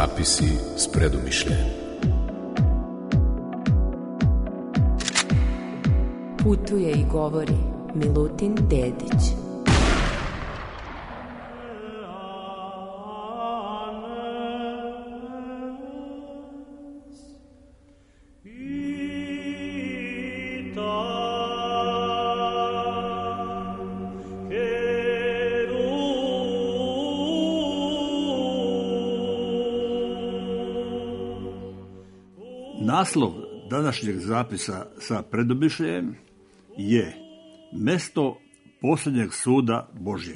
Zapisi s predumišljajem. Putuje i govori Milutin Dedić. Naslov današnjeg zapisa sa predumišljajem je Mesto posljednjeg suda Božjeg.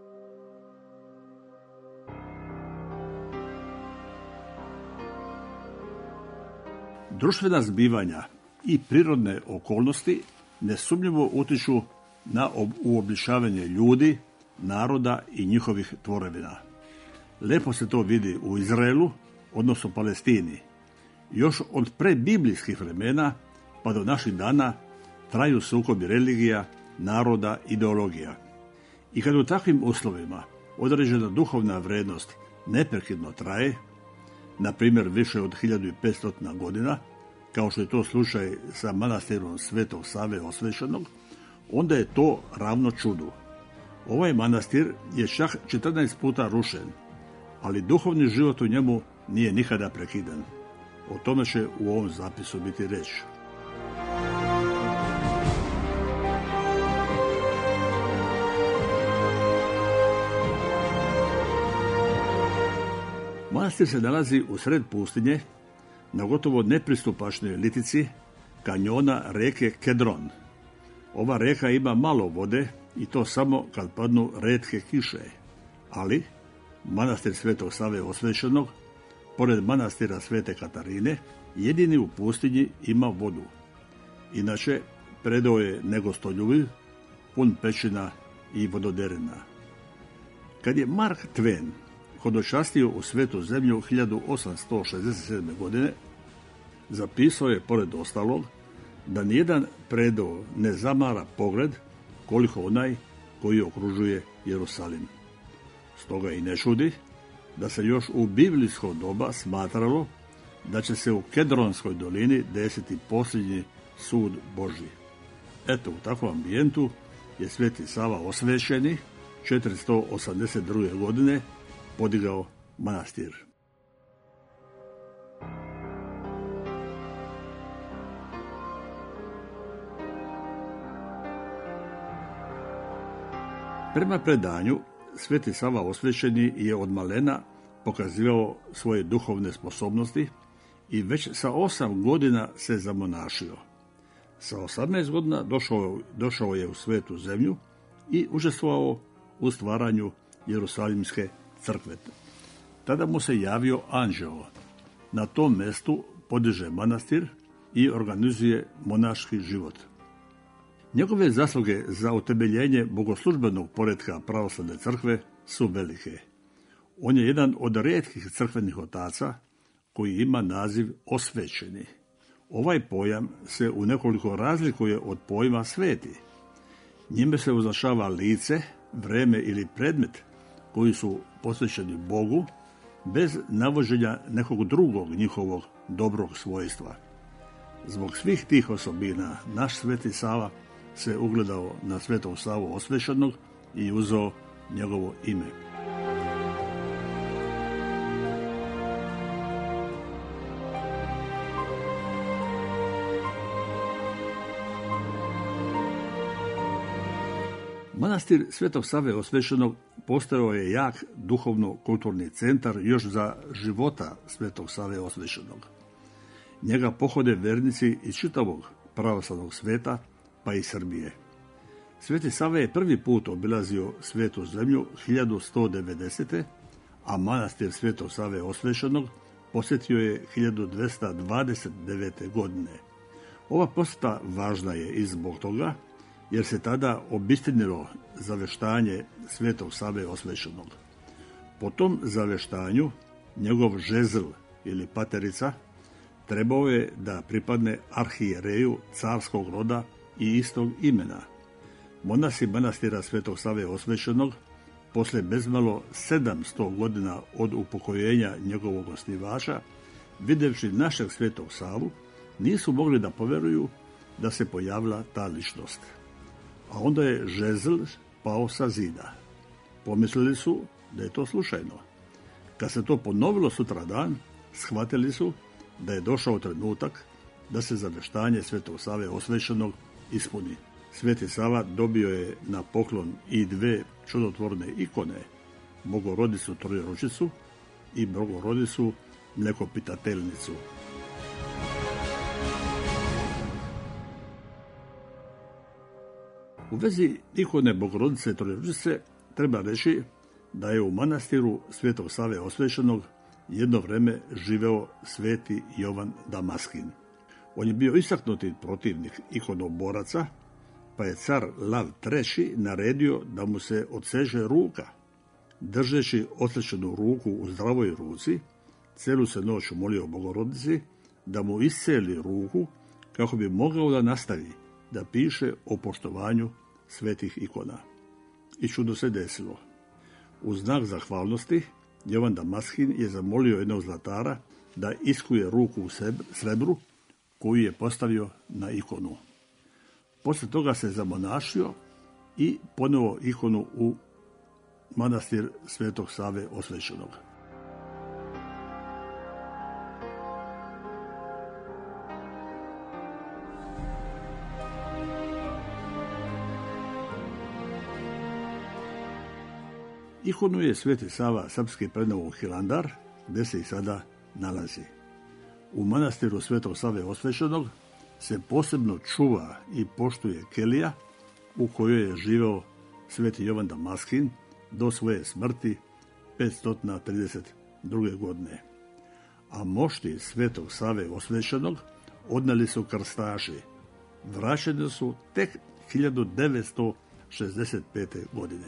Društvena zbivanja i prirodne okolnosti nesumnjivo utiču na uobličavanje ljudi, naroda i njihovih tvorevina. Lepo se to vidi u Izraelu, odnosno Palestini. Još od predbiblijskih vremena pa do naših dana traju sukobi religija, naroda, ideologija. I kad u takvim uslovima određena duhovna vrednost neprekidno traje, na primjer više od 1500 godina, kao što je to slučaj sa manastirom Svetog Save Osvešenog, onda je to ravno čudu. Ovaj manastir je čak 14 puta rušen, ali duhovni život u njemu nije nikada prekidan. O tome će u ovom zapisu biti reč. Manastir se nalazi u sred pustinje, na gotovo nepristupačnoj litici kanjona reke Kedron. Ova reka ima malo vode i to samo kad padnu retke kiše, ali manastir Svetog Save Osvešenog, pored manastira Svete Katarine, jedini u pustinji ima vodu. Inače, predeo je negostoljubiv, pun pećina i vododerina. Kad je Mark Twain hodočastio u svetu zemlju 1867. godine, zapisao je, pored ostalog, da nijedan predeo ne zamara pogled koliko onaj koji okružuje Jerusalim. Stoga i ne čudi da se još u biblijsko doba smatralo da će se u Kedronskoj dolini desiti posljednji sud Božji. Eto, u takvom ambijentu je Sveti Sava Osvešeni 482. godine podigao manastir. Prema predanju, Sveti Sava Osvešeni je od malena pokazivao svoje duhovne sposobnosti i već sa 8 godina se zamonašio. Sa 18 godina došao je u Svetu zemlju i učestvovao u stvaranju Jerusalimske crkve. Tada mu se javio anđeo. Na tom mjestu podiže manastir i organizuje monaški život. Njegove zasluge za utemeljenje bogoslužbenog poretka pravoslavne crkve su velike. On je jedan od rijetkih crkvenih otaca koji ima naziv osvećeni. Ovaj pojam se u nekoliko razlikuje od pojma sveti. Njime se označava lice, vreme ili predmet koji su posvećeni Bogu bez navođenja nekog drugog njihovog dobrog svojstva. Zbog svih tih osobina naš Sveti Sava se ugledao na Svetog Savu Osvešenog i uzeo njegovo ime. Manastir Svetog Save Osvešenog postojao je jak duhovno-kulturni centar još za života Svetog Save Osvešenog. Njega pohode vernici iz čitavog pravoslavnog sveta, pa i Srbije. Sveti Sava je prvi put obilazio Svetu zemlju 1190. a manastir Svetog Save Osvešenog posjetio je 1229. godine. Ova posjeta važna je i zbog toga jer se tada obistinilo zaveštanje Svetog Save Osvešenog. Po tom zaveštanju njegov žezl ili paterica trebao je da pripadne arhijereju carskog roda i istog imena. Monasi manastira Svetog Save Osvešenog poslije bezmalo 700 godina od upokojenja njegovog osnivača, vidjevši našeg Svetog Savu, nisu mogli da povjeruju da se pojavila ta ličnost. A onda je žezl pao sa zida. Pomislili su da je to slučajno. Kad se to ponovilo sutradan, shvatili su da je došao trenutak da se zaveštanje Svetog Save osvećenog ispuni. Sveti Sava dobio je na poklon i dve čudotvorne ikone, Bogorodicu Trojeručicu i Bogorodicu Mlekopitateljnicu. U vezi ikone Bogorodice Trojeručice treba reći da je u manastiru Svetog Save osvećenog jedno vrijeme živeo sveti Jovan Damaskin. On je bio istaknuti protivnik ikonoboraca, pa je car Lav III naredio da mu se odseže ruka. Držeći odsečenu ruku u zdravoj ruci, celu se noć molio Bogorodici da mu isceli ruku kako bi mogao da nastavi da piše o poštovanju svetih ikona. I čudo se desilo. U znak zahvalnosti, Jovan Damaskin je zamolio jednog zlatara da iskuje ruku u srebru koju je postavio na ikonu. Poslije toga se zamonašio i poneo ikonu u manastir Svetog Save osvećenog. Ikonu je Sveti Sava srpski preneo u Hilandar, gdje se i sada nalazi. U manastiru Svetog Save osvećenog se posebno čuva i poštuje kelija u kojoj je živeo sveti Jovan Damaskin do svoje smrti 532. godine. A mošti Svetog Save osvećenog odneli su krstaši. Vraćeni su tek 1965. godine.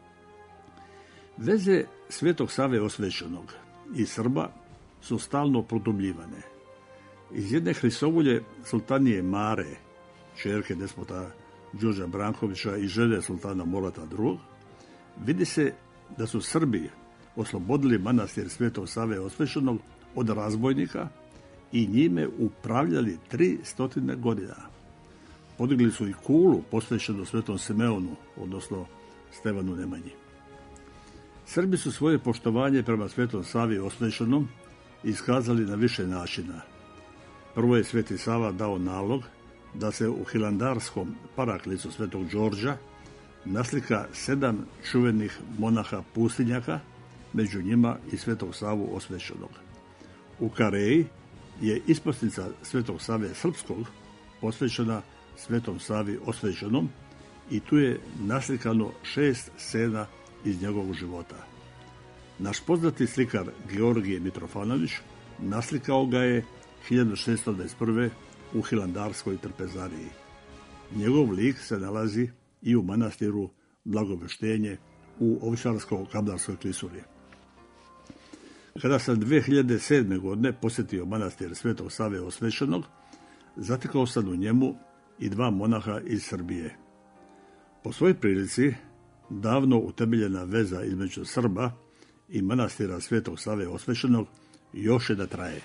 Veze Svetog Save osvećenog i Srba su stalno produbljivane. Iz jedne Hrisovulje sultanije Mare, ćerke despota Đurđa Brankovića i žene sultana Molata II, vidi se da su Srbi oslobodili manastir Svetog Save osvećenog od razbojnika i njime upravljali 300 godina. Podigli su i kulu posvećenu Svetom Simeonu, odnosno Stevanu Nemanji. Srbi su svoje poštovanje prema Svetom Savi osvećenom iskazali na više načina. Prvo je Sveti Sava dao nalog da se u hilandarskom paraklicu Svetog Đorđa naslika 7 čuvenih monaha pustinjaka, među njima i Svetog Savu osvećenog. U Kareji je isposnica Svetog Save srpskog posvećena Svetom Savi osvećenom i tu je naslikano 6 scena iz njegovog života. Naš poznati slikar Georgije Mitrofanović naslikao ga je 1621. u Hilandarskoj trpezariji. Njegov lik se nalazi i u manastiru Blagoveštenje u Ovčarsko-Kablarskoj klisuri. Kada sam 2007. godine posjetio manastir Svetog Save osvećenog, zatekao sam u njemu i 2 monaha iz Srbije. Po svojoj prilici, davno utemeljena veza između Srba i manastira Svetog Save osvećenog još je da traje.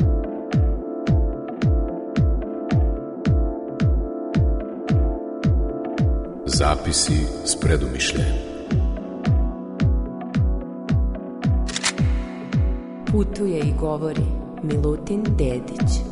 Zapisi s predumišljajem. Putuje i govori Milutin Dedić.